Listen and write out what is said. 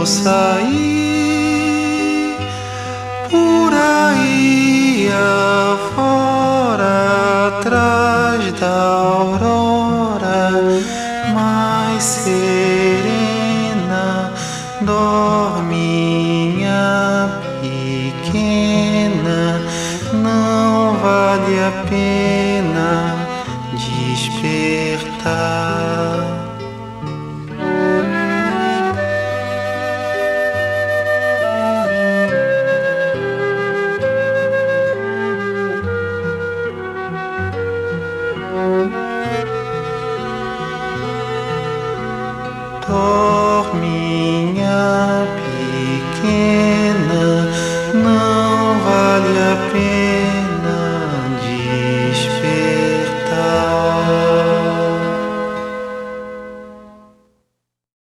sair por aí afora, atrás da aurora mais serena, dorme minha pequena, não vale a pena despertar. Dorme, minha pequena, não vale a pena